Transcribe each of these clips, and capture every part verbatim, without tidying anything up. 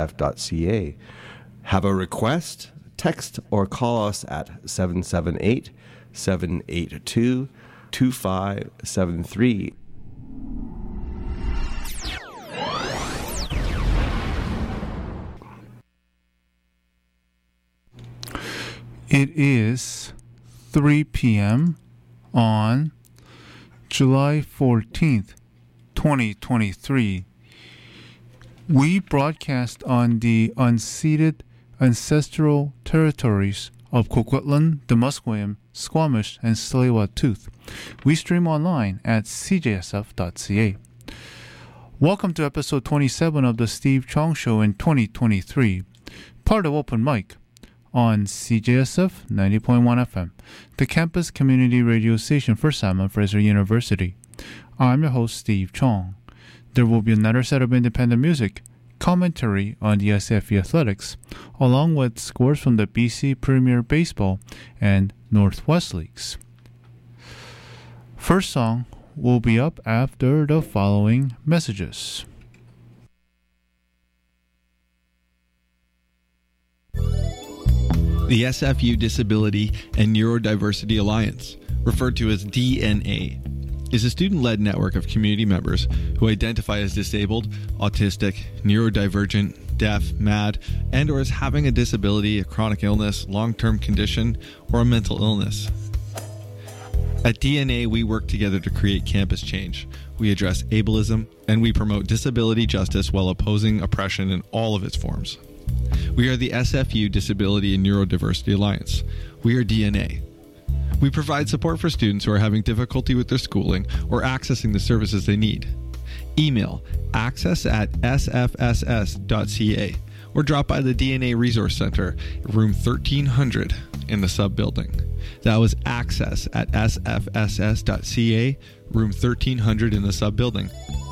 f dot c a. Have a request? Text or call us at seven seven eight, seven eight two, two five seven three. It is three p.m. on July fourteenth, twenty twenty-three. We broadcast on the unceded ancestral territories of Coquitlam, the Musqueam, Squamish, and Tsleil-Waututh. We stream online at c j s f dot c a. Welcome to episode twenty-seven of the Steve Chong Show in twenty twenty-three, part of Open Mic on C J S F ninety point one F M, the campus community radio station for Simon Fraser University. I'm your host, Steve Chong. There will be another set of independent music, commentary on the S F U athletics, along with scores from the B C Premier Baseball and Northwest Leagues. First song will be up after the following messages. The S F U Disability and Neurodiversity Alliance, referred to as D N A, is a student-led network of community members who identify as disabled, autistic, neurodivergent, deaf, mad, and or as having a disability, a chronic illness, long-term condition, or a mental illness. At D N A, we work together to create campus change. We address ableism, and we promote disability justice while opposing oppression in all of its forms. We are the S F U Disability and Neurodiversity Alliance. We are D N A. We provide support for students who are having difficulty with their schooling or accessing the services they need. Email access at s f s s dot c a or drop by the D N A Resource Center, room thirteen hundred in the sub-building. That was access at s f s s dot c a, room thirteen hundred in the sub-building.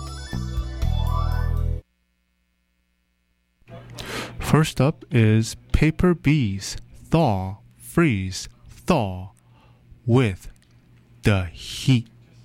First up is Paper Bees, Thaw, Freeze, Thaw, with The Heat.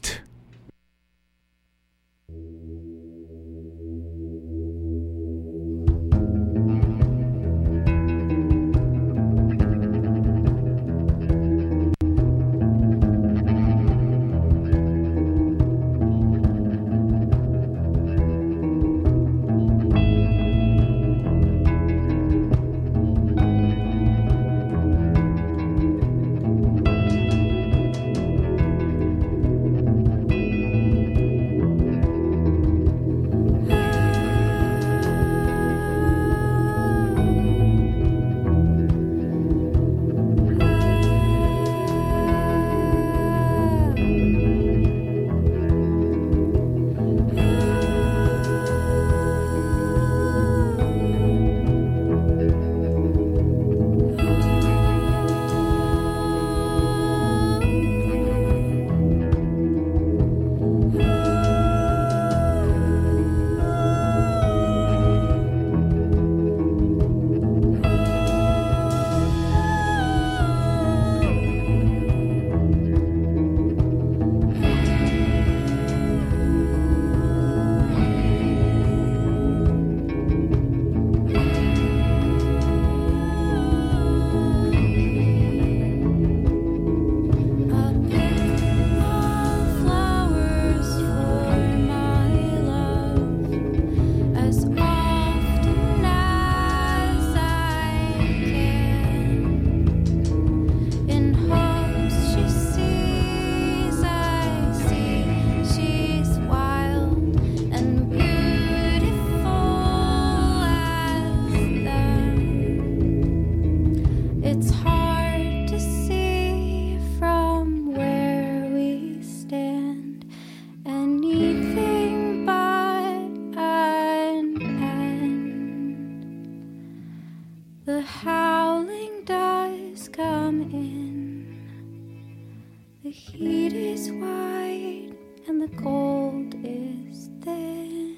heat is white and the cold is thin.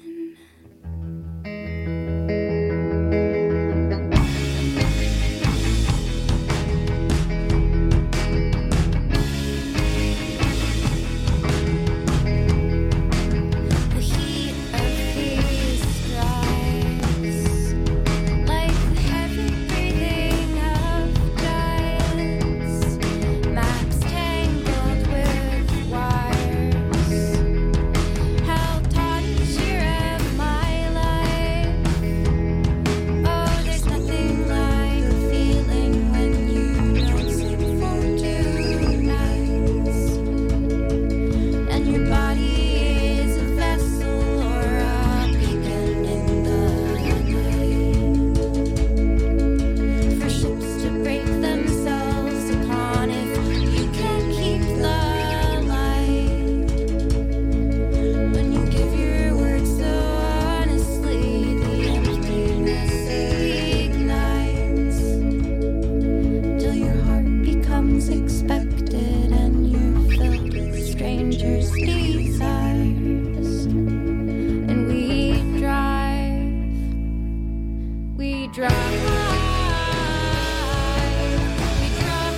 The heat of peace strikes we drive, we drive.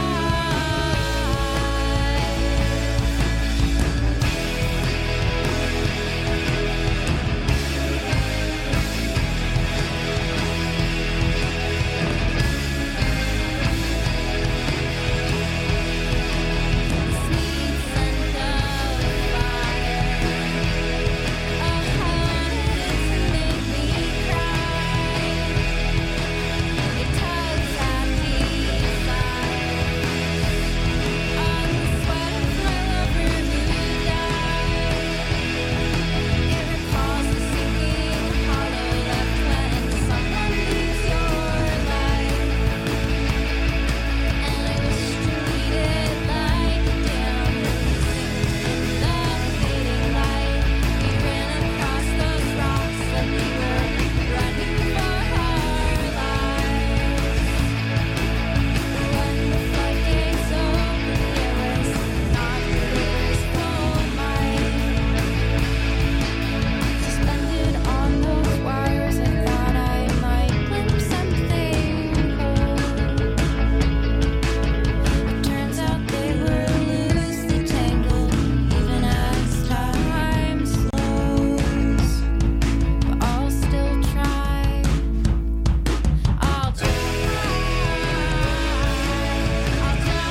Sweet scent of fire, a heart to make me cry. It tugs at desire on the sweat of my lover who died. It recalls the sinking hollow left when someone leaves your life. And I wish to read it like a dim in the fading light. We ran across those rocks like we were running for our lives. When the floodgates opened, there was not the river's full might. Suspended on those wires, I thought I might glimpse something cold. It turns out they were loosely tangled, even as time slows. But I'll still try. I'll try. I'll try.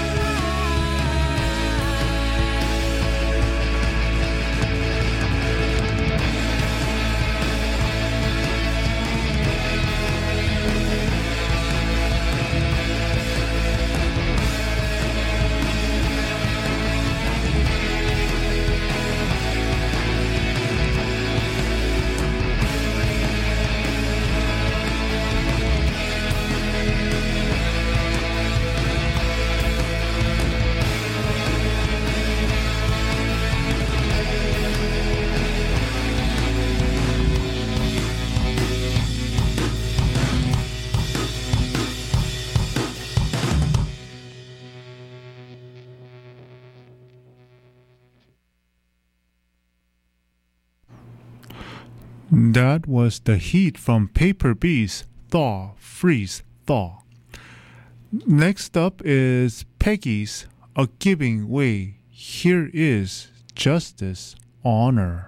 That was The Heat from Paper Beast, Thaw, Freeze, Thaw. Next up is Peggy's A Giving Way. Here is Justice, Honor.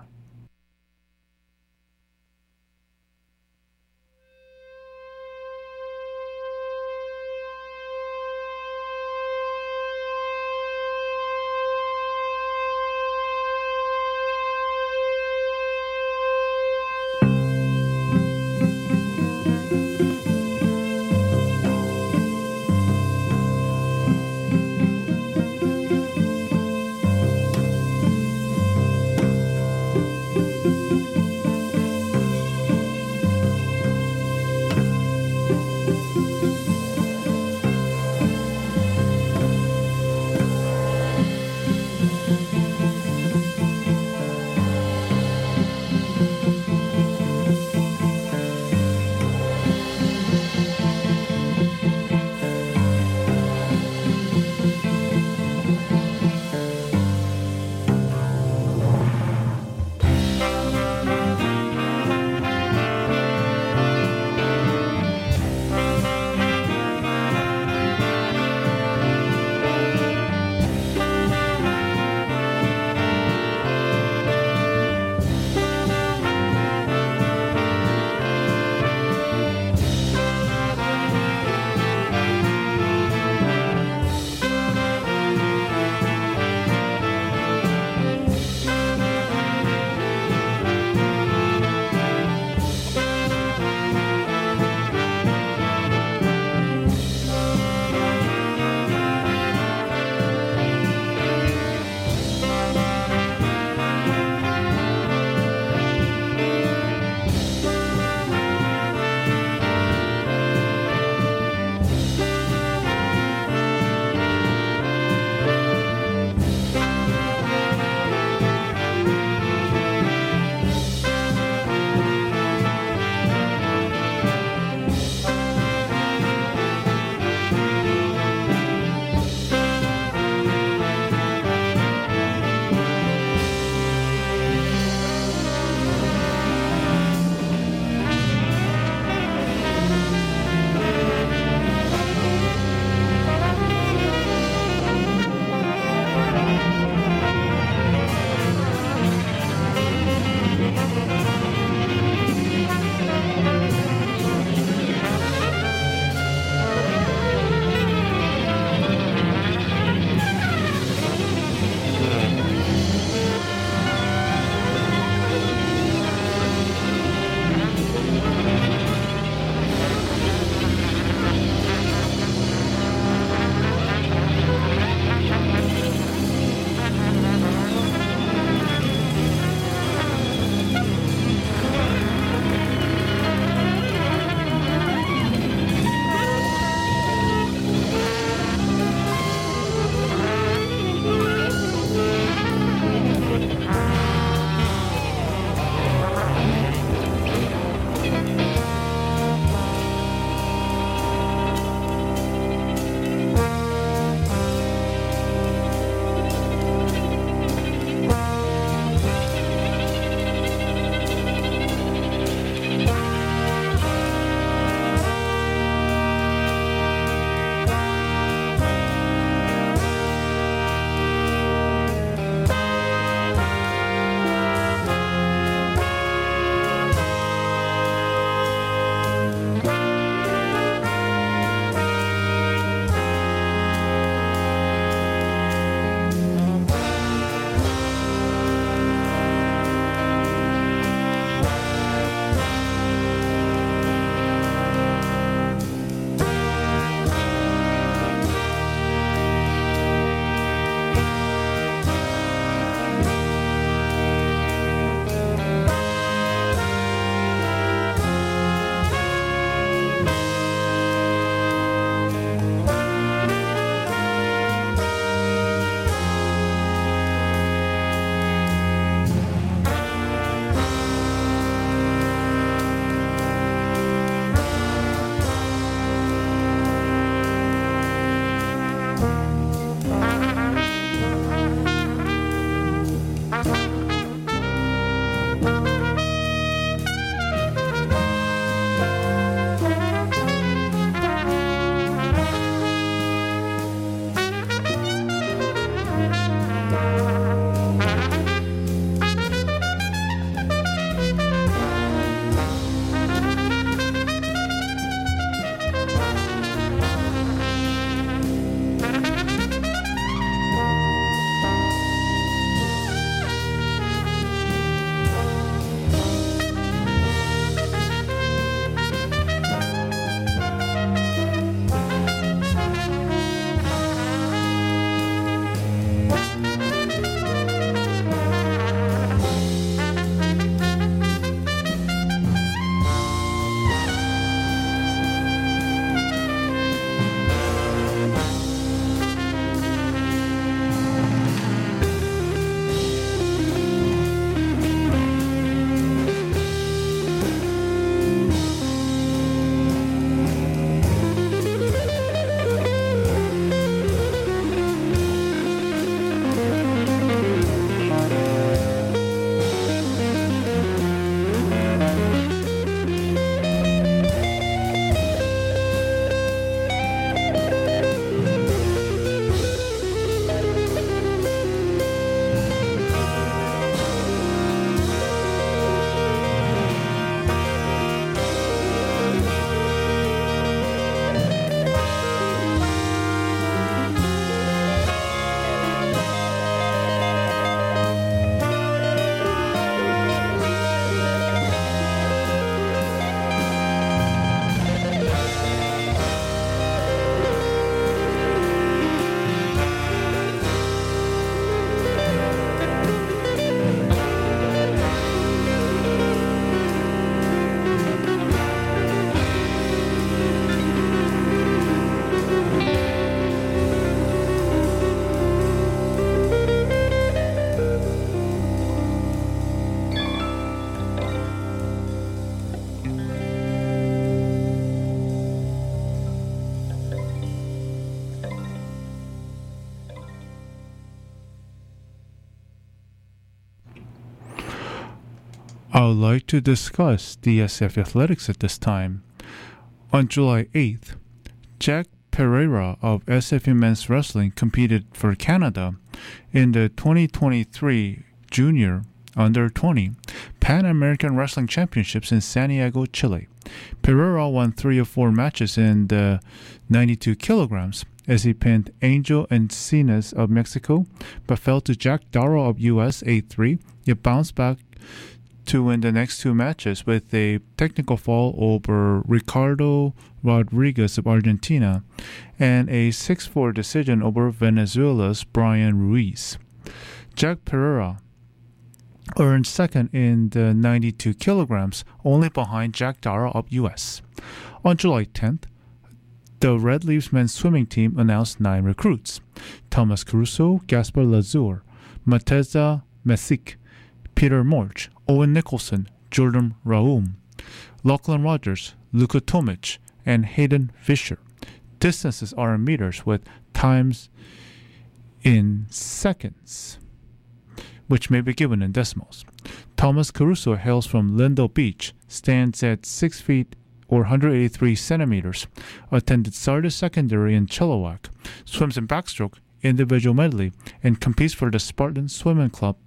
I would like to discuss D S F athletics at this time. On July eighth, Jack Pereira of S F U Men's Wrestling competed for Canada in the twenty twenty-three Junior Under twenty Pan American Wrestling Championships in Santiago, Chile. Pereira won three of four matches in the ninety-two kilograms as he pinned Angel Encinas of Mexico, but fell to Jack Darrow of U S eight three, yet bounced back to win the next two matches with a technical fall over Ricardo Rodriguez of Argentina and a six four decision over Venezuela's Brian Ruiz. Jack Pereira earned second in the ninety-two kilograms, only behind Jack Darrow of U S. On July tenth, the Red Leafs men's swimming team announced nine recruits: Thomas Caruso, Gaspar Lazur, Mateza Messick, Peter Morch, Owen Nicholson, Jordan Raum, Lachlan Rogers, Luka Tomic, and Hayden Fisher. Distances are in meters with times in seconds, which may be given in decimals. Thomas Caruso hails from Lindo Beach, stands at six feet or one hundred eighty-three centimeters, attended Sardis Secondary in Chilliwack, swims in backstroke, individual medley, and competes for the Spartan Swimming Club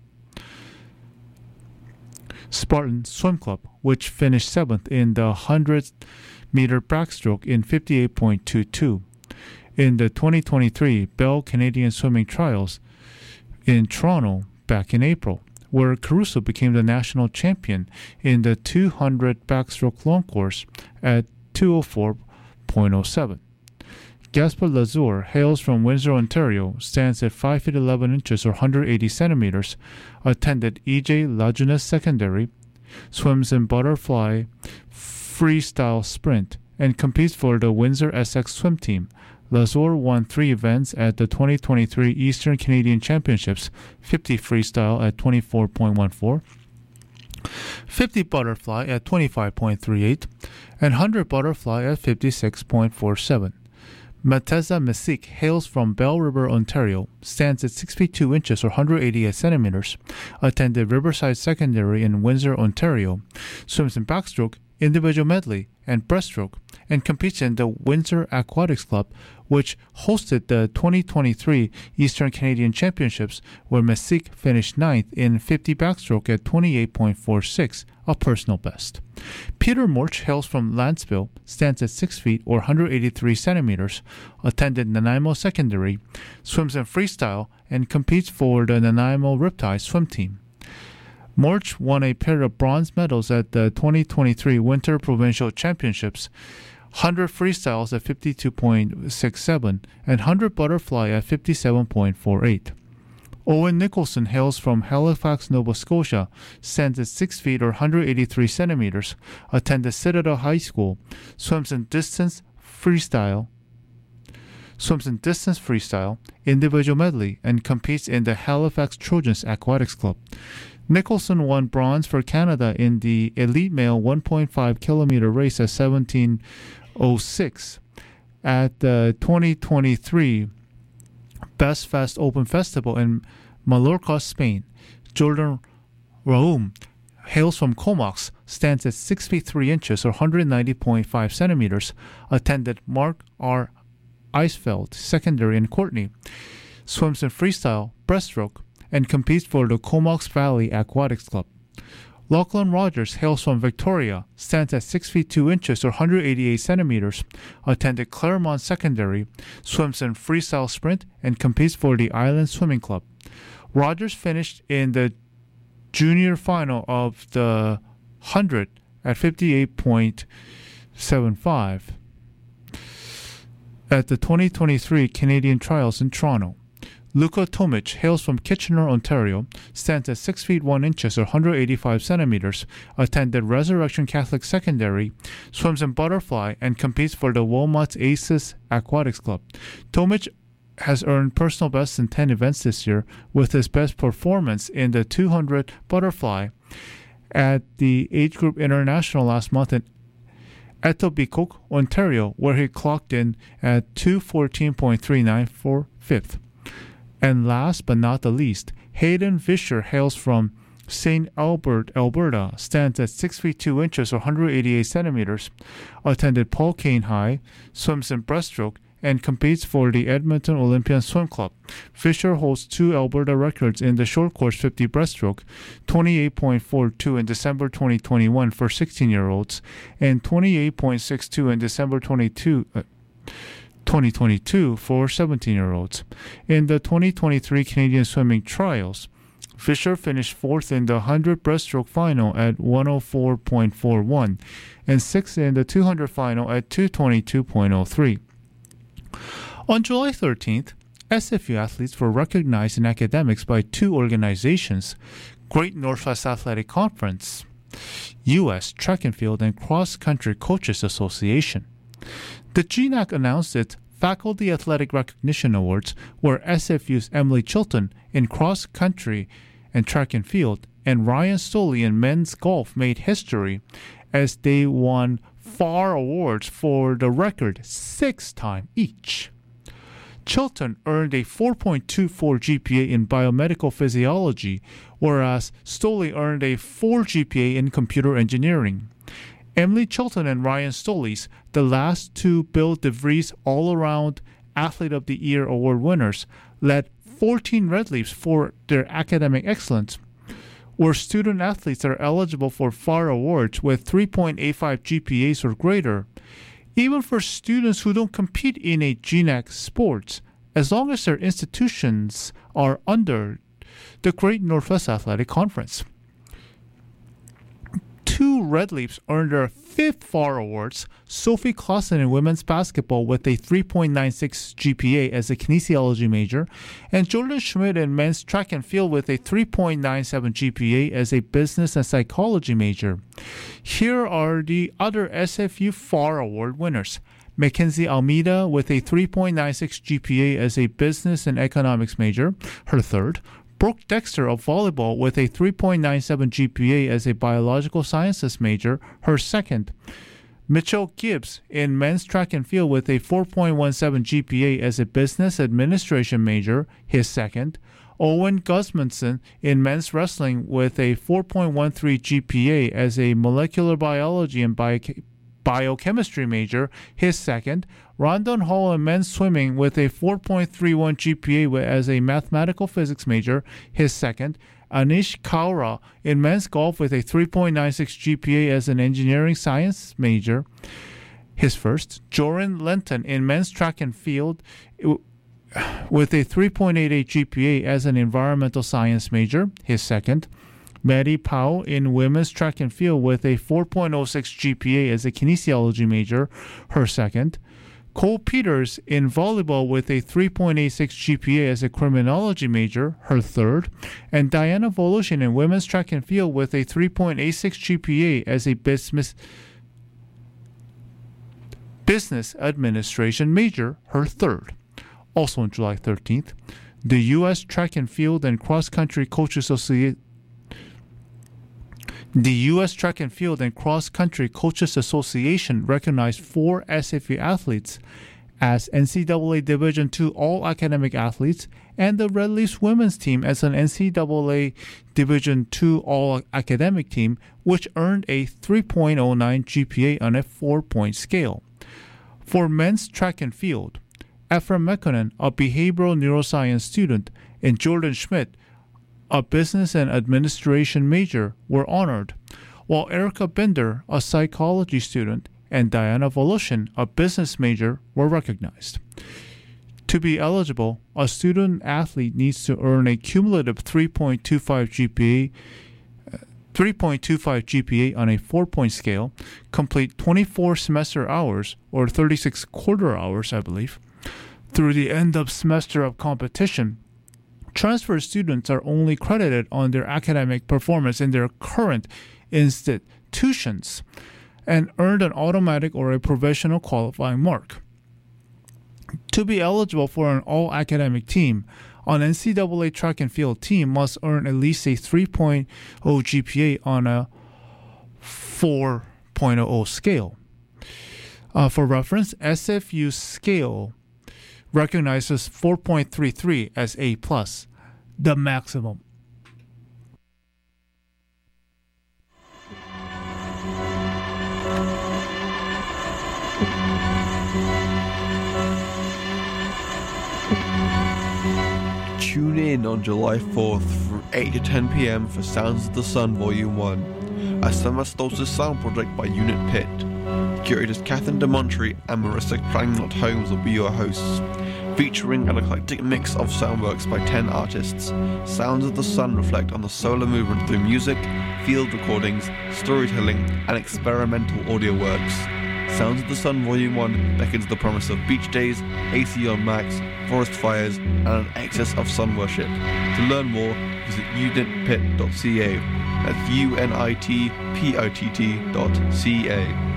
Spartan Swim Club, which finished seventh in the one hundred meter backstroke in fifty-eight point two two. In the twenty twenty-three Bell Canadian Swimming Trials in Toronto back in April, where Caruso became the national champion in the two hundred backstroke long course at two oh four point oh seven. Gaspar Lazur hails from Windsor, Ontario, stands at five feet eleven inches or one hundred eighty centimeters, attended E J Lajeunesse Secondary, swims in butterfly freestyle sprint, and competes for the Windsor Essex swim team. Lazur won three events at the twenty twenty-three Eastern Canadian Championships, fifty freestyle at twenty-four point one four, fifty butterfly at twenty-five point three eight, and one hundred butterfly at fifty-six point four seven. Mateza Messick hails from Bell River, Ontario, stands at six feet two inches or one hundred eighty-eight centimeters, attended Riverside Secondary in Windsor, Ontario, swims in backstroke, individual medley, and breaststroke, and competes in the Windsor Aquatics Club, which hosted the twenty twenty-three Eastern Canadian Championships, where Messick finished ninth in fifty backstroke at twenty-eight point four six, a personal best. Peter Morch hails from Landsville, stands at six feet or one hundred eighty-three centimeters, attended Nanaimo Secondary, swims in freestyle, and competes for the Nanaimo Riptide swim team. Morch won a pair of bronze medals at the twenty twenty-three Winter Provincial Championships, one hundred freestyles at fifty-two point six seven, and one hundred butterfly at fifty-seven point four eight. Owen Nicholson hails from Halifax, Nova Scotia, stands at six feet or one hundred eighty-three centimeters, attended Citadel High School, swims in distance freestyle, swims in distance freestyle, individual medley, and competes in the Halifax Trojans Aquatics Club. Nicholson won bronze for Canada in the elite male one point five kilometer race at seventeen oh six at the twenty twenty-three Best Fast Open Festival in Mallorca, Spain. Jordan Raum hails from Comox, stands at six feet three inches or one hundred ninety point five centimeters, attended Mark R. Eisfeld Secondary in Courtney, swims in freestyle, breaststroke, and competes for the Comox Valley Aquatics Club. Lachlan Rogers hails from Victoria, stands at six feet two inches or one hundred eighty-eight centimeters, attended Claremont Secondary, swims in freestyle sprint, and competes for the Island Swimming Club. Rogers finished in the junior final of the one hundred at fifty-eight point seven five at the twenty twenty-three Canadian Trials in Toronto. Luka Tomic hails from Kitchener, Ontario, stands at six feet one inches or one hundred eighty-five centimeters, attended Resurrection Catholic Secondary, swims in butterfly, and competes for the Wilmot's Aces Aquatics Club. Tomic has earned personal bests in ten events this year, with his best performance in the two hundred butterfly at the Age Group International last month in Etobicoke, Ontario, where he clocked in at two fourteen point three nine for fifth. And last but not the least, Hayden Fisher hails from Saint Albert, Alberta, stands at six feet two inches or one hundred eighty-eight centimeters, attended Paul Kane High, swims in breaststroke, and competes for the Edmonton Olympian Swim Club. Fisher holds two Alberta records in the short course fifty breaststroke, twenty-eight point four two in December twenty twenty-one for sixteen-year-olds, and twenty-eight point six two in December twenty-two, uh, twenty twenty-two for seventeen-year-olds. In the twenty twenty-three Canadian Swimming Trials, Fisher finished fourth in the one hundred breaststroke final at one oh four point four one and sixth in the two hundred final at two twenty-two point oh three. On July thirteenth, S F U athletes were recognized in academics by two organizations, Great Northwest Athletic Conference, U S Track and Field and Cross Country Coaches Association. The G N A C announced its Faculty Athletic Recognition Awards, where S F U's Emily Chilton in cross country and track and field and Ryan Stolley in men's golf made history as they won F A R awards for the record six times each. Chilton earned a four point two four G P A in biomedical physiology, whereas Stolley earned a four G P A in computer engineering. Emily Chilton and Ryan Stolley, the last two Bill DeVries All-Around Athlete of the Year award winners, led fourteen Red Leafs for their academic excellence, where student athletes are eligible for F A R awards with three point eight five G P As or greater, even for students who don't compete in a G N A C sports, as long as their institutions are under the Great Northwest Athletic Conference. Two Red Leafs earned their fifth F A R awards, Sophie Clausen in women's basketball with a three point nine six G P A as a kinesiology major, and Jordan Schmidt in men's track and field with a three point nine seven G P A as a business and psychology major. Here are the other S F U F A R award winners. Mackenzie Almeida with a three point nine six G P A as a business and economics major, her third. Brooke Dexter of volleyball with a three point nine seven G P A as a biological sciences major, her second. Mitchell Gibbs in men's track and field with a four point one seven G P A as a business administration major, his second. Owen Gusmanson in men's wrestling with a four point one three G P A as a molecular biology and bio- biochemistry major, his second. Rondon Hall in men's swimming with a four point three one G P A as a mathematical physics major, his second. Anish Kaura in men's golf with a three point nine six G P A as an engineering science major, his first. Joran Lenton in men's track and field with a three point eight eight G P A as an environmental science major, his second. Maddie Powell in women's track and field with a four point oh six G P A as a kinesiology major, her second. Cole Peters in volleyball with a three point eight six G P A as a criminology major, her third. And Diana Voloshin in women's track and field with a three point eight six G P A as a business, business administration major, her third. Also on July thirteenth, the U S Track and Field and Cross Country Coaches Association The U S Track and Field and Cross Country Coaches Association recognized four S F U athletes as N C double A Division two All-Academic Athletes and the Red Leafs women's team as an N C double A Division two All-Academic team, which earned a three point oh nine G P A on a four-point scale. For men's track and field, Ephraim Mekkonen, a behavioral neuroscience student, and Jordan Schmidt, a business and administration major, were honored, while Erica Bender, a psychology student, and Diana Voloshin, a business major, were recognized. To be eligible, a student athlete needs to earn a cumulative three point two five G P A, three point two five G P A on a four-point scale, complete twenty-four semester hours, or thirty-six quarter hours, I believe, through the end of semester of competition. Transfer students are only credited on their academic performance in their current institutions and earned an automatic or a provisional qualifying mark. To be eligible for an all-academic team, an N C double A track and field team must earn at least a three point oh G P A on a four point oh scale. Uh, for reference, S F U's scale recognizes four point three three as A plus, the maximum. Tune in on July fourth from eight to ten p.m. for Sounds of the Sun Volume one, a summer solstice sound project by Unit Pit. Curators Catherine DeMontry and Marissa Crangnot Holmes will be your hosts, featuring an eclectic mix of soundworks by ten artists. Sounds of the Sun reflect on the solar movement through music, field recordings, storytelling, and experimental audio works. Sounds of the Sun Volume one beckons the promise of beach days, A C on Max, forest fires, and an excess of sun worship. To learn more, visit unit pit dot c a. That's U N I T P I T T dot C A.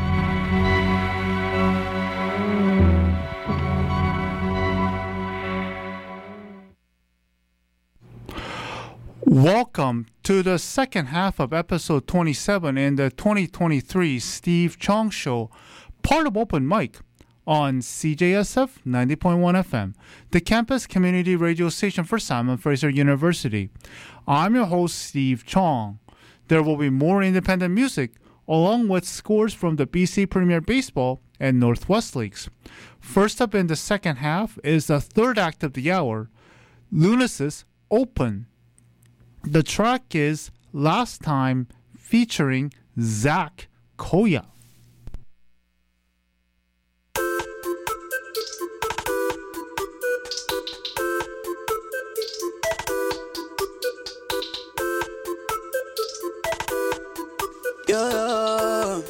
Welcome to the second half of episode twenty-seven in the twenty twenty-three Steve Chong Show, part of Open Mic on C J S F ninety point one F M, the campus community radio station for Simon Fraser University. I'm your host, Steve Chong. There will be more independent music along with scores from the B C Premier Baseball and Northwest Leagues. First up in the second half is the third act of the hour, Lunasis Open. The track is Last Time featuring Zach Koya. Yeah,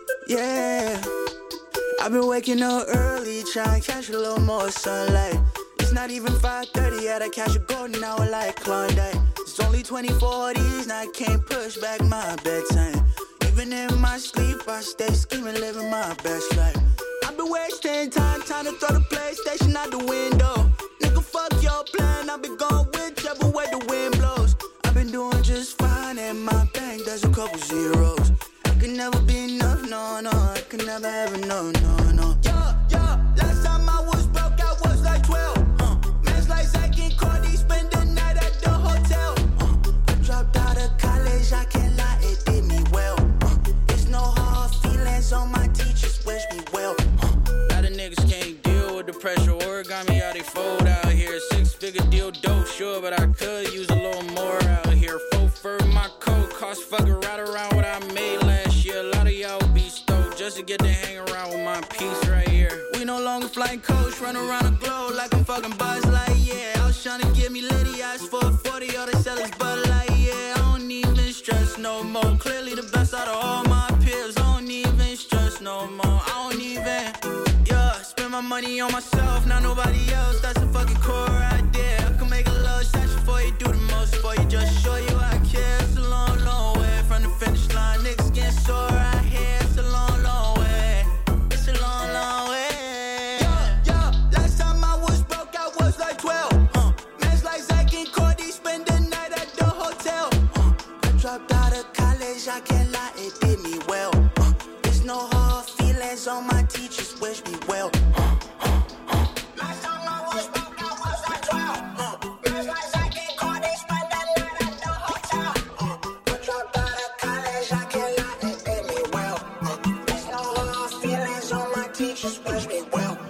yeah. I've been waking up early, trying to catch a little more sunlight. It's not even five thirty yet, I catch a golden hour like Klondike. It's only twenty-four days, now I can't push back my bedtime. Even in my sleep, I stay scheming, living my best life. I've been wasting time, trying to throw the PlayStation out the window. Nigga, fuck your plan, I've been going whichever way the wind blows. I've been doing just fine, in my bank, there's a couple zeros. I could never be enough, no, no, I could never have enough, no, no. Yeah, yeah, last time I was broke, I was like twelve. Uh, man's like Zach and Cardi, spend the night at the hotel. Uh, I dropped out of college, I can't lie, it did me well. Uh, it's no hard feelings on my teachers, wish me well. Uh, a lot of niggas can't deal with the pressure, origami how they fold out here. Six figure deal dope, sure, but I could use a little more out here. Full fur, my coat cost fucking right around what I made last year. A lot of y'all be stoked just to get to hang around with my piece right here. We no longer flying coach, run around the globe like I'm fucking Buzz Lightyear. I was trying to get me litty, I asked for a forty, all they sell is Bud Light, yeah. I don't even stress no more, clearly the best out of all my peers. I don't even stress no more, I don't even, yeah. Spend my money on myself, not nobody else, that's a fucking core idea. I can make a love session for you, do the most for you, just show you I care. It's a long, long way from the finish line, niggas getting sore out here. It's a long, long way, it's a long, long way. Yeah, yeah, last time I was broke, I was like twelve. Uh, man's like Zach and Cardi, spend the night at the hotel. Uh, I dropped out of college, I can't lie, it did me well. Uh, there's no hard feelings on my teachers, wish me well. Uh, uh, uh. Last time I was broke, I was like twelve. Uh, man's like Zach and Cardi, spend the night at the hotel. Uh, I dropped out of college, I can't lie, it did me well. Uh, there's no hard feelings on my teachers, wish me well.